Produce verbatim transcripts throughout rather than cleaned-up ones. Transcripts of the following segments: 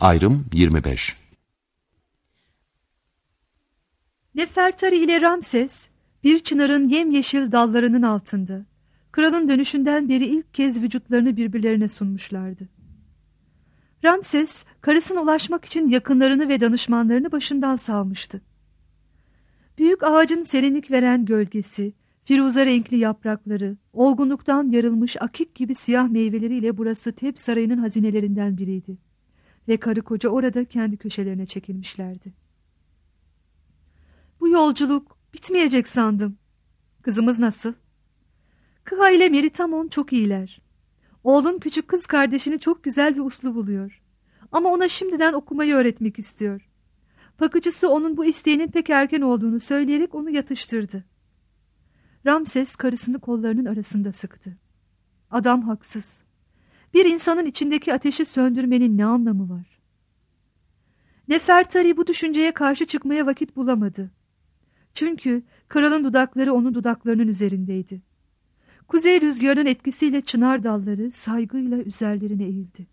Ayrım yirmi beş. Nefertari ile Ramses, bir çınarın yemyeşil dallarının altında, kralın dönüşünden beri ilk kez vücutlarını birbirlerine sunmuşlardı. Ramses, karısına ulaşmak için yakınlarını ve danışmanlarını başından savmıştı. Büyük ağacın serinlik veren gölgesi, firuze renkli yaprakları, olgunluktan yarılmış akik gibi siyah meyveleriyle burası Teb sarayının hazinelerinden biriydi. Ve karı koca orada kendi köşelerine çekilmişlerdi. Bu yolculuk bitmeyecek sandım. Kızımız nasıl? Kıha ile Meritamon çok iyiler. Oğlum küçük kız kardeşini çok güzel ve uslu buluyor. Ama ona şimdiden okumayı öğretmek istiyor. Bakıcısı onun bu isteğinin pek erken olduğunu söyleyerek onu yatıştırdı. Ramses karısını kollarının arasında sıktı. Adam haksız. Bir insanın içindeki ateşi söndürmenin ne anlamı var? Nefertari bu düşünceye karşı çıkmaya vakit bulamadı. Çünkü kralın dudakları onun dudaklarının üzerindeydi. Kuzey rüzgarının etkisiyle çınar dalları saygıyla üzerlerine eğildi.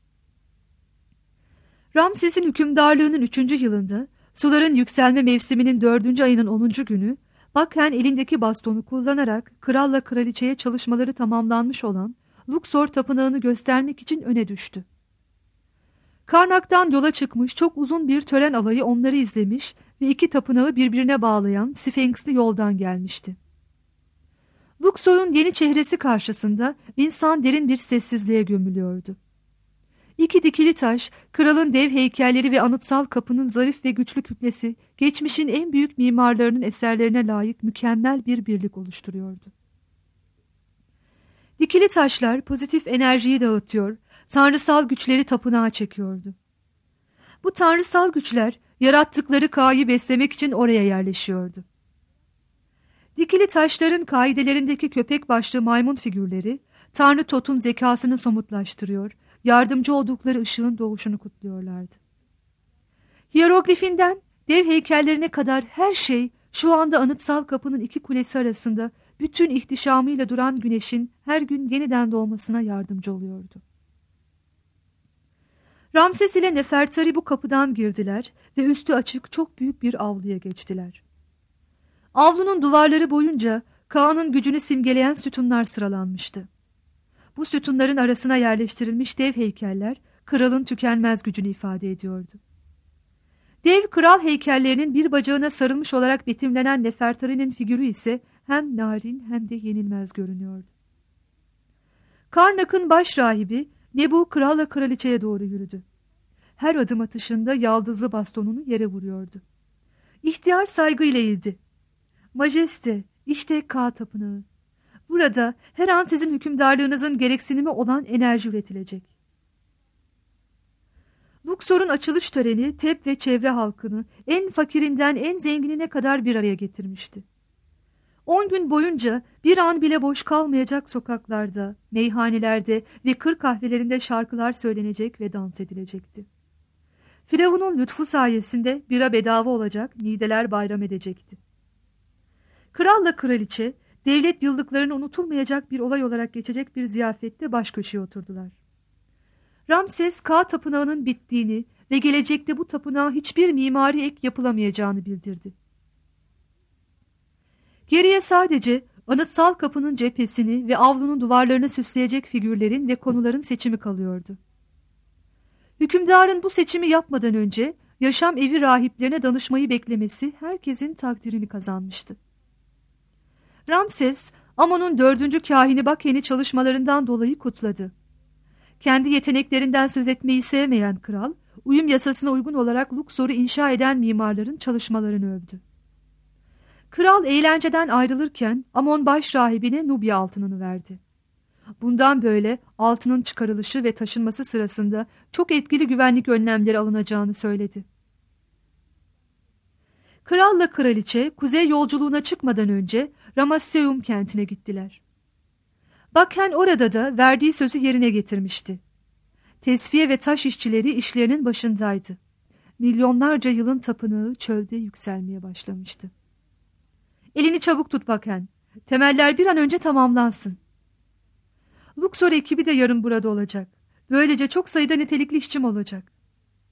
Ramses'in hükümdarlığının üçüncü yılında, suların yükselme mevsiminin dördüncü ayının onuncu günü, Bakhen elindeki bastonu kullanarak kralla kraliçeye çalışmaları tamamlanmış olan Luxor tapınağını göstermek için öne düştü. Karnak'tan yola çıkmış çok uzun bir tören alayı onları izlemiş ve iki tapınağı birbirine bağlayan Sfenksli yoldan gelmişti. Luxor'un yeni çehresi karşısında insan derin bir sessizliğe gömülüyordu. İki dikili taş, kralın dev heykelleri ve anıtsal kapının zarif ve güçlü kütlesi, geçmişin en büyük mimarlarının eserlerine layık mükemmel bir birlik oluşturuyordu. Dikili taşlar pozitif enerjiyi dağıtıyor, tanrısal güçleri tapınağa çekiyordu. Bu tanrısal güçler, yarattıkları Ka'yı beslemek için oraya yerleşiyordu. Dikili taşların kaidelerindeki köpek başlı maymun figürleri, Tanrı Tot'un zekasını somutlaştırıyor, yardımcı oldukları ışığın doğuşunu kutluyorlardı. Hieroglifinden dev heykellerine kadar her şey şu anda anıtsal kapının iki kulesi arasında bütün ihtişamıyla duran güneşin her gün yeniden doğmasına yardımcı oluyordu. Ramses ile Nefertari bu kapıdan girdiler ve üstü açık çok büyük bir avluya geçtiler. Avlunun duvarları boyunca Ka'nın gücünü simgeleyen sütunlar sıralanmıştı. Bu sütunların arasına yerleştirilmiş dev heykeller kralın tükenmez gücünü ifade ediyordu. Dev kral heykellerinin bir bacağına sarılmış olarak betimlenen Nefertari'nin figürü ise hem narin hem de yenilmez görünüyordu. Karnak'ın baş rahibi Nebu kralla kraliçeye doğru yürüdü. Her adım atışında yaldızlı bastonunu yere vuruyordu. İhtiyar saygıyla eğildi. Majeste, işte Ka tapınağı. Burada her an sizin hükümdarlığınızın gereksinimi olan enerji üretilecek. Luxor'un açılış töreni Teb ve çevre halkını en fakirinden en zenginine kadar bir araya getirmişti. On gün boyunca bir an bile boş kalmayacak sokaklarda, meyhanelerde ve kır kahvelerinde şarkılar söylenecek ve dans edilecekti. Firavun'un lütfu sayesinde bira bedava olacak, nideler bayram edecekti. Kralla kraliçe, devlet yıllıklarını unutulmayacak bir olay olarak geçecek bir ziyafette baş köşeye oturdular. Ramses, Ka tapınağının bittiğini ve gelecekte bu tapınağa hiçbir mimari ek yapılamayacağını bildirdi. Geriye sadece anıtsal kapının cephesini ve avlunun duvarlarını süsleyecek figürlerin ve konuların seçimi kalıyordu. Hükümdarın bu seçimi yapmadan önce yaşam evi rahiplerine danışmayı beklemesi herkesin takdirini kazanmıştı. Ramses, Amon'un dördüncü kahini Bakhen'i çalışmalarından dolayı kutladı. Kendi yeteneklerinden söz etmeyi sevmeyen kral, uyum yasasına uygun olarak Luxor'u inşa eden mimarların çalışmalarını övdü. Kral eğlenceden ayrılırken Amon baş rahibine Nubya altınını verdi. Bundan böyle altının çıkarılışı ve taşınması sırasında çok etkili güvenlik önlemleri alınacağını söyledi. Kralla kraliçe kuzey yolculuğuna çıkmadan önce Ramasseum kentine gittiler. Bakhen orada da verdiği sözü yerine getirmişti. Tesviye ve taş işçileri işlerinin başındaydı. Milyonlarca yılın tapınağı çölde yükselmeye başlamıştı. Elini çabuk tut Bakhen. Temeller bir an önce tamamlansın. Luxor ekibi de yarın burada olacak. Böylece çok sayıda nitelikli işçim olacak.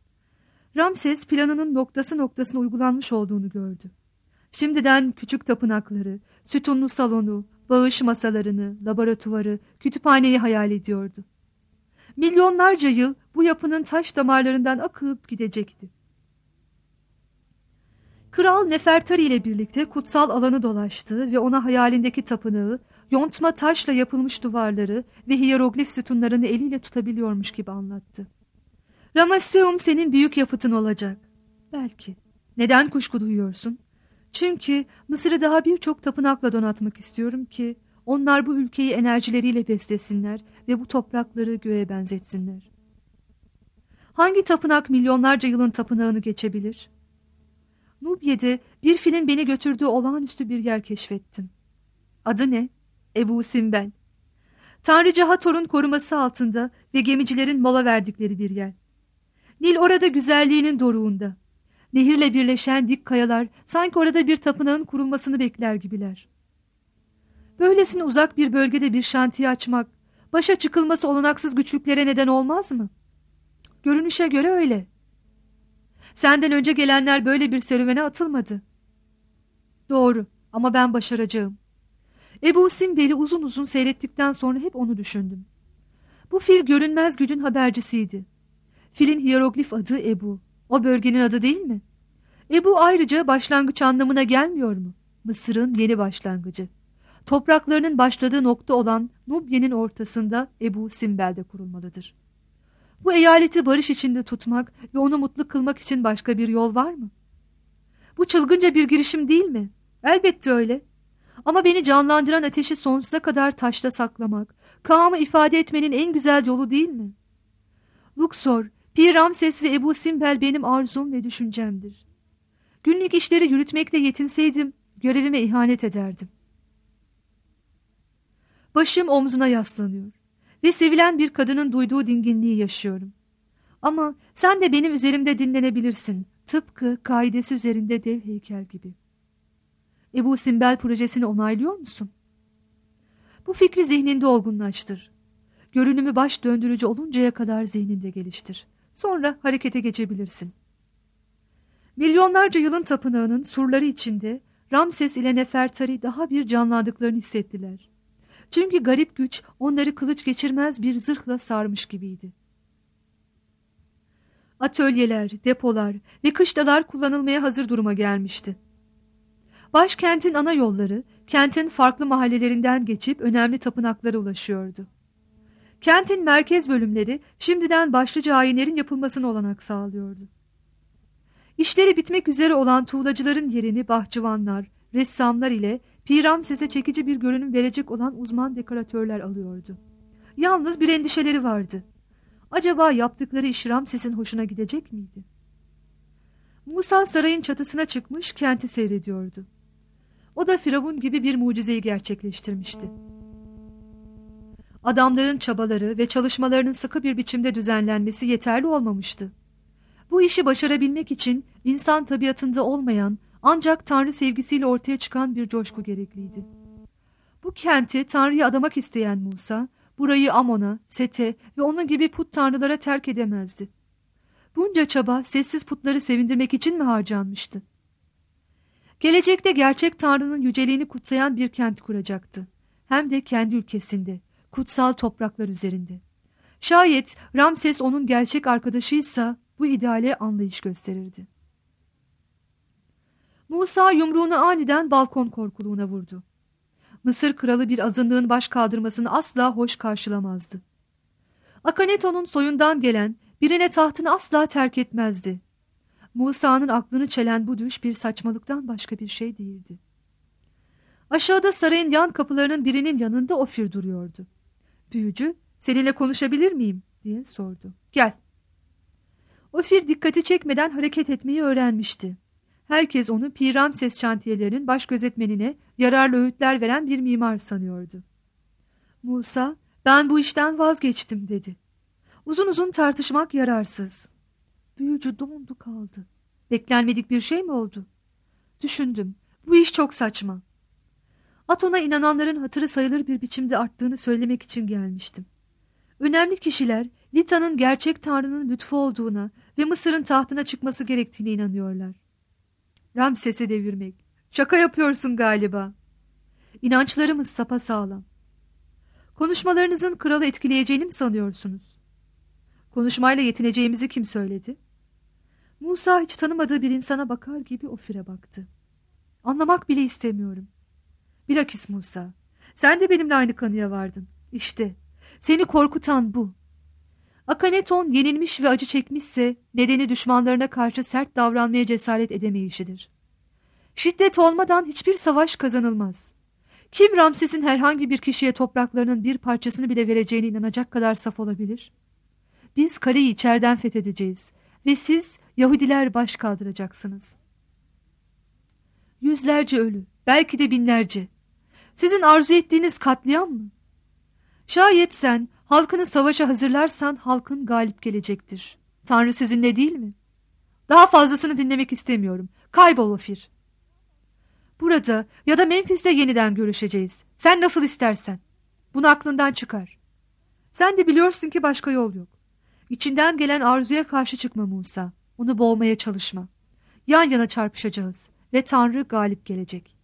Ramses planının noktası noktasına uygulanmış olduğunu gördü. Şimdiden küçük tapınakları, sütunlu salonu, bağış masalarını, laboratuvarı, kütüphaneyi hayal ediyordu. Milyonlarca yıl bu yapının taş damarlarından akıp gidecekti. Kral Nefertari ile birlikte kutsal alanı dolaştı ve ona hayalindeki tapınağı, yontma taşla yapılmış duvarları ve hiyeroglif sütunlarını eliyle tutabiliyormuş gibi anlattı. Ramesseum senin büyük yapıtın olacak. Belki. Neden kuşku duyuyorsun? Çünkü Mısır'ı daha birçok tapınakla donatmak istiyorum ki onlar bu ülkeyi enerjileriyle beslesinler ve bu toprakları göğe benzetsinler. Hangi tapınak milyonlarca yılın tapınağını geçebilir? Nubye'de bir filin beni götürdüğü olağanüstü bir yer keşfettim. Adı ne? Ebu Simbel. Tanrıça Hathor'un koruması altında ve gemicilerin mola verdikleri bir yer. Nil orada güzelliğinin doruğunda. Nehirle birleşen dik kayalar sanki orada bir tapınağın kurulmasını bekler gibiler. Böylesine uzak bir bölgede bir şantiye açmak, başa çıkılması olanaksız güçlüklere neden olmaz mı? Görünüşe göre öyle. Senden önce gelenler böyle bir serüvene atılmadı. Doğru ama ben başaracağım. Ebu Simbel'i uzun uzun seyrettikten sonra hep onu düşündüm. Bu fil görünmez gücün habercisiydi. Filin hiyeroglif adı Ebu. O bölgenin adı değil mi? Ebu ayrıca başlangıç anlamına gelmiyor mu? Mısır'ın yeni başlangıcı. Topraklarının başladığı nokta olan Nubye'nin ortasında Ebu Simbel'de kurulmalıdır. Bu eyaleti barış içinde tutmak ve onu mutlu kılmak için başka bir yol var mı? Bu çılgınca bir girişim değil mi? Elbette öyle. Ama beni canlandıran ateşi sonsuza kadar taşta saklamak, kâmı ifade etmenin en güzel yolu değil mi? Luxor, Pir Ramses ve Ebu Simbel benim arzum ve düşüncemdir. Günlük işleri yürütmekle yetinseydim, görevime ihanet ederdim. Başım omzuna yaslanıyor ve sevilen bir kadının duyduğu dinginliği yaşıyorum. Ama sen de benim üzerimde dinlenebilirsin, tıpkı kaidesi üzerinde dev heykel gibi. Ebu Simbel projesini onaylıyor musun? Bu fikri zihninde olgunlaştır. Görünümü baş döndürücü oluncaya kadar zihninde geliştir. Sonra harekete geçebilirsin. Milyonlarca yılın tapınağının surları içinde Ramses ile Nefertari daha bir canlandıklarını hissettiler. Çünkü garip güç onları kılıç geçirmez bir zırhla sarmış gibiydi. Atölyeler, depolar ve kışlalar kullanılmaya hazır duruma gelmişti. Başkentin ana yolları, kentin farklı mahallelerinden geçip önemli tapınaklara ulaşıyordu. Kentin merkez bölümleri şimdiden başlıca ayinlerin yapılmasına olanak sağlıyordu. İşleri bitmek üzere olan tuğlacıların yerini bahçıvanlar, ressamlar ile Pir Ramses'e çekici bir görünüm verecek olan uzman dekoratörler alıyordu. Yalnız bir endişeleri vardı. Acaba yaptıkları iş Ramses'in hoşuna gidecek miydi? Musa sarayın çatısına çıkmış kenti seyrediyordu. O da Firavun gibi bir mucizeyi gerçekleştirmişti. Adamların çabaları ve çalışmalarının sıkı bir biçimde düzenlenmesi yeterli olmamıştı. Bu işi başarabilmek için insan tabiatında olmayan ancak Tanrı sevgisiyle ortaya çıkan bir coşku gerekliydi. Bu kenti Tanrı'ya adamak isteyen Musa, burayı Amon'a, Set'e ve onun gibi put tanrılara terk edemezdi. Bunca çaba sessiz putları sevindirmek için mi harcanmıştı? Gelecekte gerçek Tanrı'nın yüceliğini kutsayan bir kent kuracaktı. Hem de kendi ülkesinde, kutsal topraklar üzerinde. Şayet Ramses onun gerçek arkadaşıysa bu ideale anlayış gösterirdi. Musa yumruğunu aniden balkon korkuluğuna vurdu. Mısır kralı bir azınlığın baş kaldırmasını asla hoş karşılamazdı. Akaneto'nun soyundan gelen birine tahtını asla terk etmezdi. Musa'nın aklını çelen bu düş bir saçmalıktan başka bir şey değildi. Aşağıda sarayın yan kapılarının birinin yanında Ofir duruyordu. Büyücü, seninle konuşabilir miyim diye sordu. Gel. Ofir dikkati çekmeden hareket etmeyi öğrenmişti. Herkes onu Pir Ramses şantiyelerinin baş gözetmenine yararlı öğütler veren bir mimar sanıyordu. Musa, ben bu işten vazgeçtim dedi. Uzun uzun tartışmak yararsız. Büyücü dondu kaldı. Beklenmedik bir şey mi oldu? Düşündüm. Bu iş çok saçma. Aton'a inananların hatırı sayılır bir biçimde arttığını söylemek için gelmiştim. Önemli kişiler Lita'nın gerçek Tanrı'nın lütfu olduğuna ve Mısır'ın tahtına çıkması gerektiğine inanıyorlar. Ramses'i devirmek. Şaka yapıyorsun galiba. İnançlarımız sapasağlam. Konuşmalarınızın kralı etkileyeceğini mi sanıyorsunuz? Konuşmayla yetineceğimizi kim söyledi? Musa hiç tanımadığı bir insana bakar gibi Ofir'e baktı. Anlamak bile istemiyorum. Bilakis Musa, sen de benimle aynı kanıya vardın. İşte, seni korkutan bu. Akaneton yenilmiş ve acı çekmişse nedeni düşmanlarına karşı sert davranmaya cesaret edemeyişidir. Şiddet olmadan hiçbir savaş kazanılmaz. Kim Ramses'in herhangi bir kişiye topraklarının bir parçasını bile vereceğine inanacak kadar saf olabilir? Biz kaleyi içeriden fethedeceğiz ve siz Yahudiler baş kaldıracaksınız. Yüzlerce ölü, belki de binlerce. Sizin arzu ettiğiniz katliam mı? Şayet sen halkını savaşa hazırlarsan halkın galip gelecektir. Tanrı sizinle değil mi? Daha fazlasını dinlemek istemiyorum. Kaybol Ofir. Burada ya da Memphis'te yeniden görüşeceğiz. Sen nasıl istersen. Bunu aklından çıkar. Sen de biliyorsun ki başka yol yok. İçinden gelen arzuya karşı çıkma Musa. Onu boğmaya çalışma. Yan yana çarpışacağız ve Tanrı galip gelecek.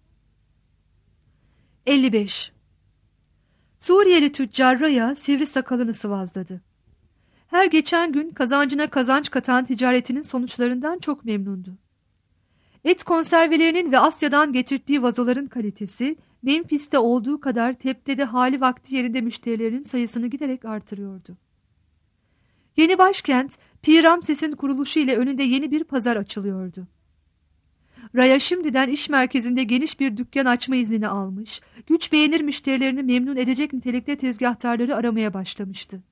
elli beş. Suriyeli tüccar Raya sivri sakalını sıvazladı. Her geçen gün kazancına kazanç katan ticaretinin sonuçlarından çok memnundu. Et konservelerinin ve Asya'dan getirdiği vazoların kalitesi Memphis'te olduğu kadar Teb'de hali vakti yerinde müşterilerin sayısını giderek artırıyordu. Yeni başkent Pir Ramses'in kuruluşu ile önünde yeni bir pazar açılıyordu. Raya şimdiden iş merkezinde geniş bir dükkan açma iznini almış, güç beğenir müşterilerini memnun edecek nitelikte tezgahtarları aramaya başlamıştı.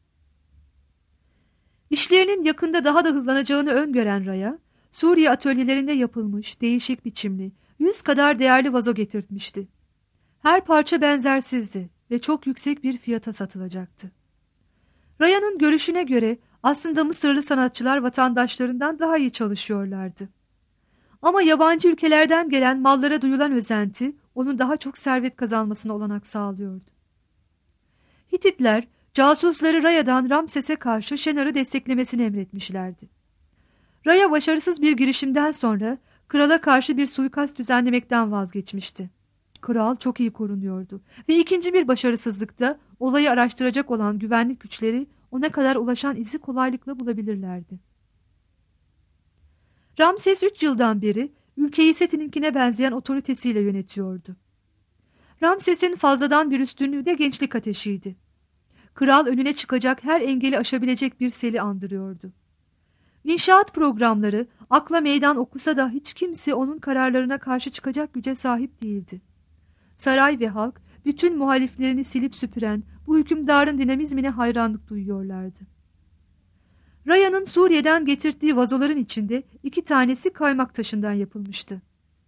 İşlerinin yakında daha da hızlanacağını öngören Raya, Suriye atölyelerinde yapılmış, değişik biçimli, yüz kadar değerli vazo getirtmişti. Her parça benzersizdi ve çok yüksek bir fiyata satılacaktı. Raya'nın görüşüne göre aslında Mısırlı sanatçılar vatandaşlarından daha iyi çalışıyorlardı. Ama yabancı ülkelerden gelen mallara duyulan özenti onun daha çok servet kazanmasına olanak sağlıyordu. Hititler casusları Raya'dan Ramses'e karşı Şenar'ı desteklemesini emretmişlerdi. Raya başarısız bir girişimden sonra krala karşı bir suikast düzenlemekten vazgeçmişti. Kral çok iyi korunuyordu ve ikinci bir başarısızlıkta olayı araştıracak olan güvenlik güçleri ona kadar ulaşan izi kolaylıkla bulabilirlerdi. Ramses üç yıldan beri ülkeyi Seti'ninkine benzeyen otoritesiyle yönetiyordu. Ramses'in fazladan bir üstünlüğü de gençlik ateşiydi. Kral önüne çıkacak her engeli aşabilecek bir seli andırıyordu. İnşaat programları akla meydan okusa da hiç kimse onun kararlarına karşı çıkacak güce sahip değildi. Saray ve halk bütün muhaliflerini silip süpüren bu hükümdarın dinamizmine hayranlık duyuyorlardı. Raya'nın Suriye'den getirdiği vazoların içinde iki tanesi kaymak taşından yapılmıştı.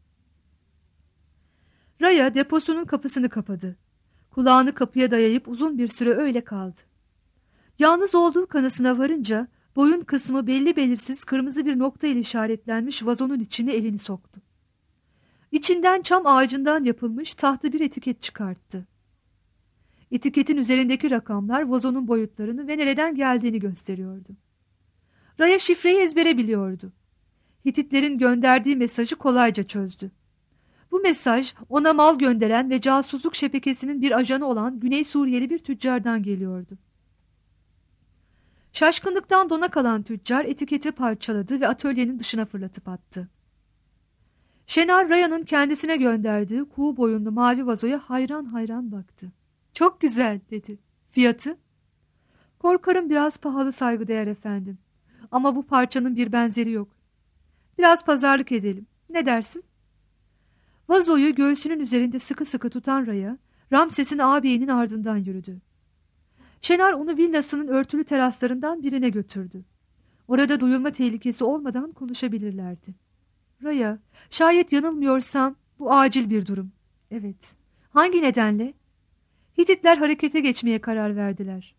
Raya deposunun kapısını kapadı. Kulağını kapıya dayayıp uzun bir süre öyle kaldı. Yalnız olduğu kanısına varınca boyun kısmı belli belirsiz kırmızı bir nokta ile işaretlenmiş vazonun içine elini soktu. İçinden çam ağacından yapılmış tahta bir etiket çıkarttı. Etiketin üzerindeki rakamlar vazonun boyutlarını ve nereden geldiğini gösteriyordu. Raya şifreyi ezbere biliyordu. Hititlerin gönderdiği mesajı kolayca çözdü. Bu mesaj ona mal gönderen ve casusluk şebekesinin bir ajanı olan Güney Suriyeli bir tüccardan geliyordu. Şaşkınlıktan dona kalan tüccar etiketi parçaladı ve atölyenin dışına fırlatıp attı. Şenar Raya'nın kendisine gönderdiği kuğu boyunlu mavi vazoya hayran hayran baktı. "Çok güzel," dedi. "Fiyatı?" "Korkarım biraz pahalı saygıdeğer efendim. Ama bu parçanın bir benzeri yok. Biraz pazarlık edelim. Ne dersin?" Vazoyu göğsünün üzerinde sıkı sıkı tutan Raya, Ramses'in ağabeyinin ardından yürüdü. Şenar onu villasının örtülü teraslarından birine götürdü. Orada duyulma tehlikesi olmadan konuşabilirlerdi. "Raya, şayet yanılmıyorsam bu acil bir durum." "Evet. Hangi nedenle?" "Hititler harekete geçmeye karar verdiler."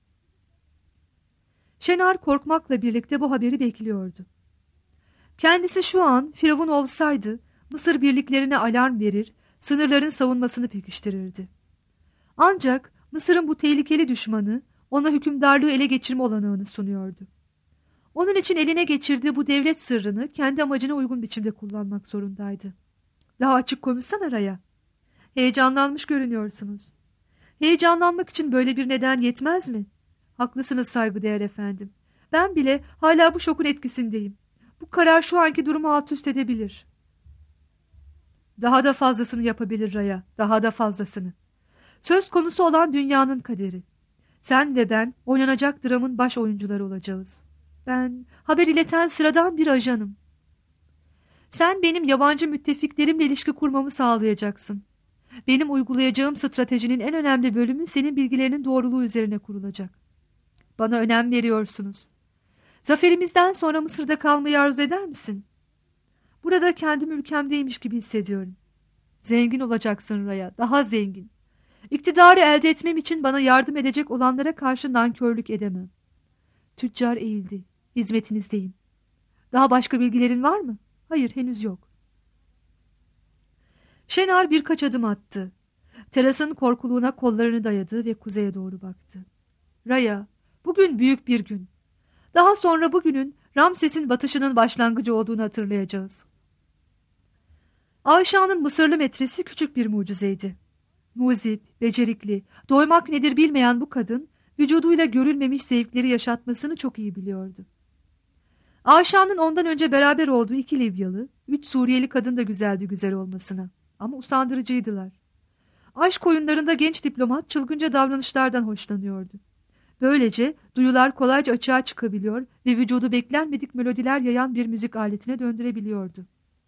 Şenar korkmakla birlikte bu haberi bekliyordu. Kendisi şu an Firavun olsaydı Mısır birliklerine alarm verir, sınırların savunmasını pekiştirirdi. Ancak Mısır'ın bu tehlikeli düşmanı ona hükümdarlığı ele geçirme olanağını sunuyordu. Onun için eline geçirdiği bu devlet sırrını kendi amacına uygun biçimde kullanmak zorundaydı. Daha açık konuşsana Raya. Heyecanlanmış görünüyorsunuz. Heyecanlanmak için böyle bir neden yetmez mi? Haklısınız saygıdeğer efendim. Ben bile hala bu şokun etkisindeyim. Bu karar şu anki durumu alt üst edebilir. Daha da fazlasını yapabilir Raya, daha da fazlasını. Söz konusu olan dünyanın kaderi. Sen ve ben oynanacak dramın baş oyuncuları olacağız. Ben haber ileten sıradan bir ajanım. Sen benim yabancı müttefiklerimle ilişki kurmamı sağlayacaksın. Benim uygulayacağım stratejinin en önemli bölümü senin bilgilerinin doğruluğu üzerine kurulacak. Bana önem veriyorsunuz. Zaferimizden sonra Mısır'da kalmayı arzu eder misin? Burada kendim ülkemdeymiş gibi hissediyorum. Zengin olacaksın Raya, daha zengin. İktidarı elde etmem için bana yardım edecek olanlara karşı nankörlük edemem. Tüccar eğildi. Hizmetinizdeyim. Daha başka bilgilerin var mı? Hayır, henüz yok. Şenar birkaç adım attı. Terasın korkuluğuna kollarını dayadı ve kuzeye doğru baktı. Raya, bugün büyük bir gün. Daha sonra bugünün Ramses'in batışının başlangıcı olduğunu hatırlayacağız. Ayşa'nın Mısırlı metresi küçük bir mucizeydi. Muzip, becerikli, doymak nedir bilmeyen bu kadın, vücuduyla görülmemiş zevkleri yaşatmasını çok iyi biliyordu. Ayşa'nın ondan önce beraber olduğu iki Libyalı, üç Suriyeli kadın da güzeldi güzel olmasına. Ama usandırıcıydılar. Aşk oyunlarında genç diplomat çılgınca davranışlardan hoşlanıyordu. Böylece duyular kolayca açığa çıkabiliyor ve vücudu beklenmedik melodiler yayan bir müzik aletine döndürebiliyordu.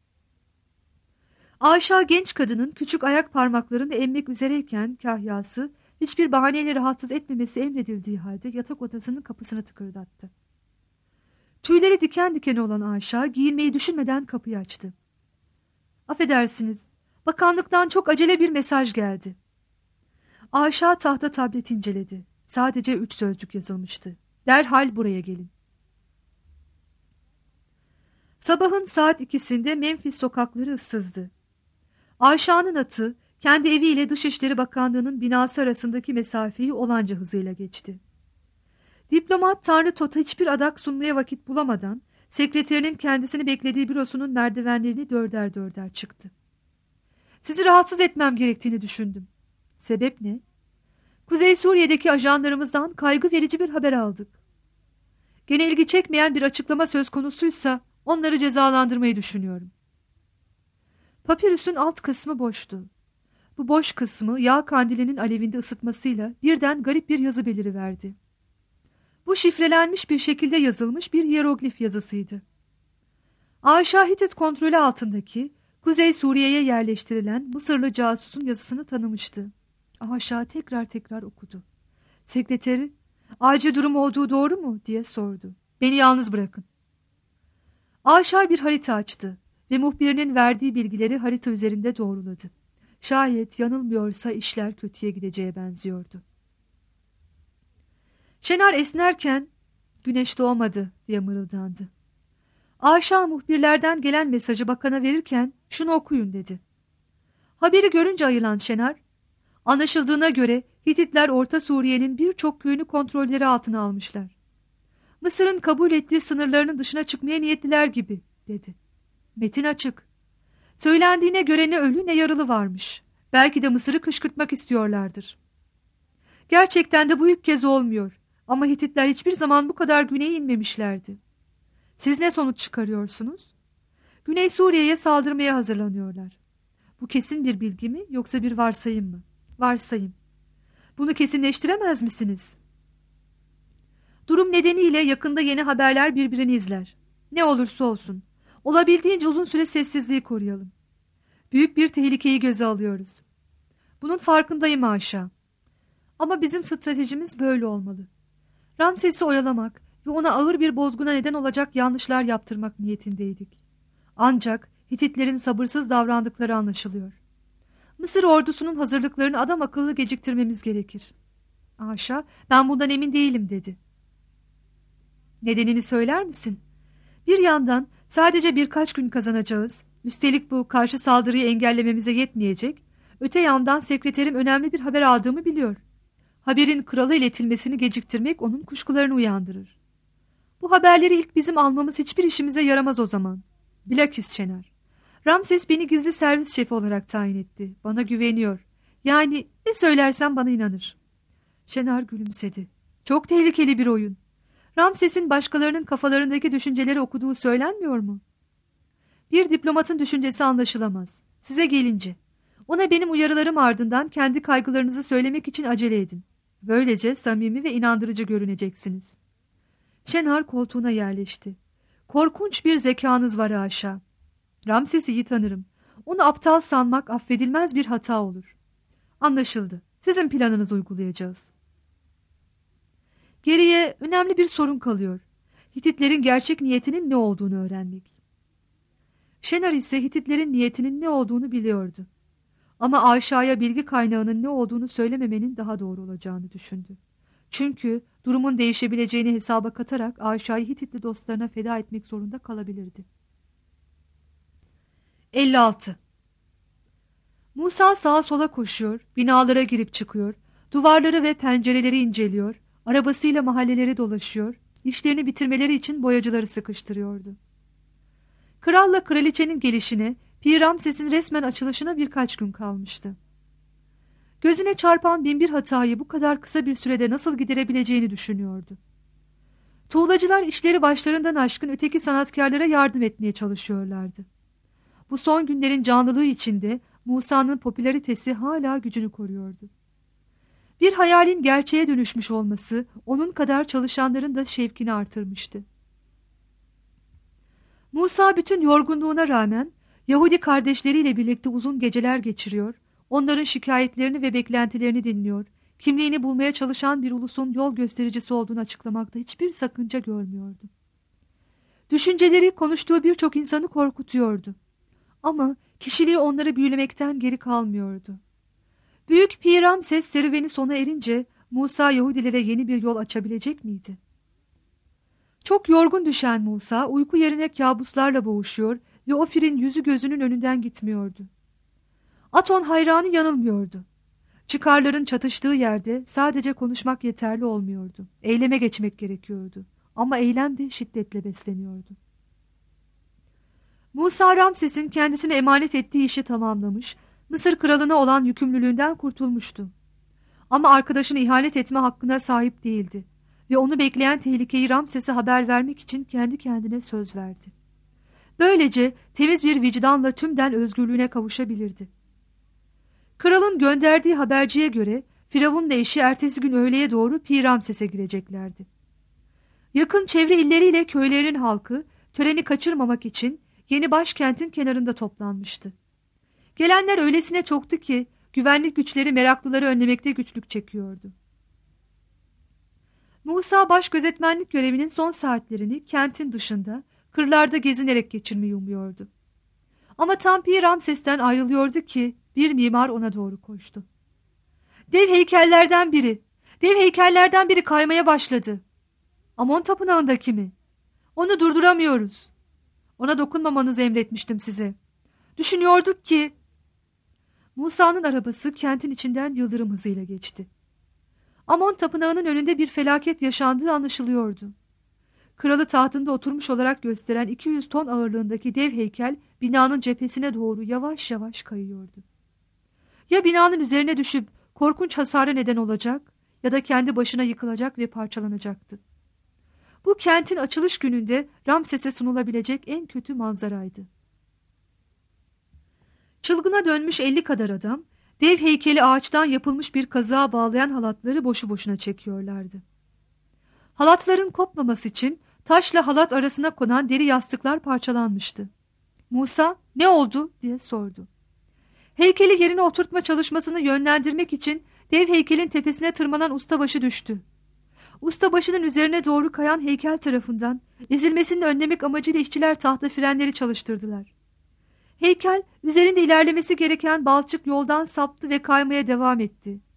Ayşe genç kadının küçük ayak parmaklarını emmek üzereyken kahyası hiçbir bahaneyle rahatsız etmemesi emredildiği halde yatak odasının kapısını tıkırdattı. Tüyleri diken diken olan Ayşe giyinmeyi düşünmeden kapıyı açtı. Affedersiniz, bakanlıktan çok acele bir mesaj geldi. Ayşe tahta tablet inceledi. Sadece üç sözcük yazılmıştı. Derhal buraya gelin. Sabahın saat ikisinde Memphis sokakları ıssızdı. Ayşe'nin atı kendi eviyle Dışişleri Bakanlığı'nın binası arasındaki mesafeyi olanca hızıyla geçti. Diplomat Tanrı Tota hiçbir adak sunmaya vakit bulamadan sekreterinin kendisini beklediği bürosunun merdivenlerini dörder dörder çıktı. Sizi rahatsız etmem gerektiğini düşündüm. Sebep ne? Kuzey Suriye'deki ajanlarımızdan kaygı verici bir haber aldık. Gene ilgi çekmeyen bir açıklama söz konusuysa onları cezalandırmayı düşünüyorum. Papirüsün alt kısmı boştu. Bu boş kısmı yağ kandilinin alevinde ısıtmasıyla birden garip bir yazı beliriverdi. Bu şifrelenmiş bir şekilde yazılmış bir hieroglif yazısıydı. Ayşe Hitit kontrolü altındaki Kuzey Suriye'ye yerleştirilen Mısırlı casusun yazısını tanımıştı. Ayşe tekrar tekrar okudu. Sekreteri, acil durum olduğu doğru mu diye sordu. Beni yalnız bırakın. Ayşe bir harita açtı ve muhbirinin verdiği bilgileri harita üzerinde doğruladı. Şayet yanılmıyorsa işler kötüye gideceğe benziyordu. Şenar esnerken güneş doğmadı diye mırıldandı. Ayşe muhbirlerden gelen mesajı bakana verirken şunu okuyun dedi. Haberi görünce ayılan Şenar, anlaşıldığına göre Hititler Orta Suriye'nin birçok köyünü kontrolleri altına almışlar. Mısır'ın kabul ettiği sınırlarının dışına çıkmaya niyetliler gibi dedi. Metin açık. Söylendiğine göre ne ölü ne yaralı varmış. Belki de Mısır'ı kışkırtmak istiyorlardır. Gerçekten de bu ilk kez olmuyor. Ama Hititler hiçbir zaman bu kadar güneye inmemişlerdi. Siz ne sonuç çıkarıyorsunuz? Güney Suriye'ye saldırmaya hazırlanıyorlar. Bu kesin bir bilgi mi yoksa bir varsayım mı? Varsayım. Bunu kesinleştiremez misiniz? Durum nedeniyle yakında yeni haberler birbirini izler. Ne olursa olsun. Olabildiğince uzun süre sessizliği koruyalım. Büyük bir tehlikeyi göze alıyoruz. Bunun farkındayım Ayşe. Ama bizim stratejimiz böyle olmalı. Ramses'i oyalamak ve ona ağır bir bozguna neden olacak yanlışlar yaptırmak niyetindeydik. Ancak Hititlerin sabırsız davrandıkları anlaşılıyor. Mısır ordusunun hazırlıklarını adam akıllı geciktirmemiz gerekir. Ayşe, ben bundan emin değilim dedi. Nedenini söyler misin? Bir yandan sadece birkaç gün kazanacağız. Üstelik bu karşı saldırıyı engellememize yetmeyecek. Öte yandan sekreterim önemli bir haber aldığımı biliyor. Haberin krala iletilmesini geciktirmek onun kuşkularını uyandırır. Bu haberleri ilk bizim almamız hiçbir işimize yaramaz o zaman. Bilakis Şener. Ramses beni gizli servis şefi olarak tayin etti. Bana güveniyor. Yani ne söylersem bana inanır. Şener gülümsedi. Çok tehlikeli bir oyun. Ramses'in başkalarının kafalarındaki düşünceleri okuduğu söylenmiyor mu? Bir diplomatın düşüncesi anlaşılamaz. Size gelince, ona benim uyarılarım ardından kendi kaygılarınızı söylemek için acele edin. Böylece samimi ve inandırıcı görüneceksiniz. Şener koltuğuna yerleşti. Korkunç bir zekanız var haşa. Ramses'i iyi tanırım. Onu aptal sanmak affedilmez bir hata olur. Anlaşıldı. Sizin planınızı uygulayacağız. Geriye önemli bir sorun kalıyor. Hititlerin gerçek niyetinin ne olduğunu öğrenmek. Şener ise Hititlerin niyetinin ne olduğunu biliyordu. Ama Ayşa'ya bilgi kaynağının ne olduğunu söylememenin daha doğru olacağını düşündü. Çünkü durumun değişebileceğini hesaba katarak Ayşa'yı Hititli dostlarına feda etmek zorunda kalabilirdi. elli altı Musa sağa sola koşuyor, binalara girip çıkıyor, duvarları ve pencereleri inceliyor, arabasıyla mahalleleri dolaşıyor, işlerini bitirmeleri için boyacıları sıkıştırıyordu. Kralla kraliçenin gelişine, Pir Ramses'in resmen açılışına birkaç gün kalmıştı. Gözüne çarpan binbir hatayı bu kadar kısa bir sürede nasıl giderebileceğini düşünüyordu. Tuğlacılar işleri başlarından aşkın öteki sanatkarlara yardım etmeye çalışıyorlardı. Bu son günlerin canlılığı içinde Musa'nın popülaritesi hala gücünü koruyordu. Bir hayalin gerçeğe dönüşmüş olması onun kadar çalışanların da şevkini artırmıştı. Musa bütün yorgunluğuna rağmen Yahudi kardeşleriyle birlikte uzun geceler geçiriyor, onların şikayetlerini ve beklentilerini dinliyor, kimliğini bulmaya çalışan bir ulusun yol göstericisi olduğunu açıklamakta hiçbir sakınca görmüyordu. Düşünceleri konuştuğu birçok insanı korkutuyordu. Ama kişiliği onları büyülemekten geri kalmıyordu. Büyük Pir Ramses serüveni sona erince Musa Yahudilere yeni bir yol açabilecek miydi? Çok yorgun düşen Musa uyku yerine kabuslarla boğuşuyor ve Ofir'in yüzü gözünün önünden gitmiyordu. Aton hayranı yanılmıyordu. Çıkarların çatıştığı yerde sadece konuşmak yeterli olmuyordu. Eyleme geçmek gerekiyordu. Ama eylem de şiddetle besleniyordu. Musa Ramses'in kendisine emanet ettiği işi tamamlamış, Mısır kralına olan yükümlülüğünden kurtulmuştu. Ama arkadaşını ihanet etme hakkına sahip değildi ve onu bekleyen tehlikeyi Ramses'e haber vermek için kendi kendine söz verdi. Böylece temiz bir vicdanla tümden özgürlüğüne kavuşabilirdi. Kralın gönderdiği haberciye göre Firavun'la eşi ertesi gün öğleye doğru Pir Ramses'e gireceklerdi. Yakın çevre illeriyle köylerin halkı töreni kaçırmamak için yeni başkentin kenarında toplanmıştı. Gelenler öylesine çoktu ki güvenlik güçleri meraklıları önlemekte güçlük çekiyordu. Musa baş gözetmenlik görevinin son saatlerini kentin dışında, kırlarda gezinerek geçirmeyi umuyordu. Ama tam Pir Ramses'ten ayrılıyordu ki bir mimar ona doğru koştu. Dev heykellerden biri, dev heykellerden biri kaymaya başladı. Amon tapınağındaki mi? Onu durduramıyoruz. Ona dokunmamanızı emretmiştim size. Düşünüyorduk ki... Musa'nın arabası kentin içinden yıldırım hızıyla geçti. Amon tapınağının önünde bir felaket yaşandığı anlaşılıyordu. Kralı tahtında oturmuş olarak gösteren iki yüz ton ağırlığındaki dev heykel binanın cephesine doğru yavaş yavaş kayıyordu. Ya binanın üzerine düşüp korkunç hasara neden olacak ya da kendi başına yıkılacak ve parçalanacaktı. Bu kentin açılış gününde Ramses'e sunulabilecek en kötü manzaraydı. Çılgına dönmüş elli kadar adam, dev heykeli ağaçtan yapılmış bir kazığa bağlayan halatları boşu boşuna çekiyorlardı. Halatların kopmaması için taşla halat arasına konan deri yastıklar parçalanmıştı. Musa, "Ne oldu?" diye sordu. Heykeli yerine oturtma çalışmasını yönlendirmek için dev heykelin tepesine tırmanan ustabaşı düştü. Ustabaşının üzerine doğru kayan heykel tarafından ezilmesini önlemek amacıyla işçiler tahta frenleri çalıştırdılar. Heykel üzerinde ilerlemesi gereken balçık yoldan saptı ve kaymaya devam etti.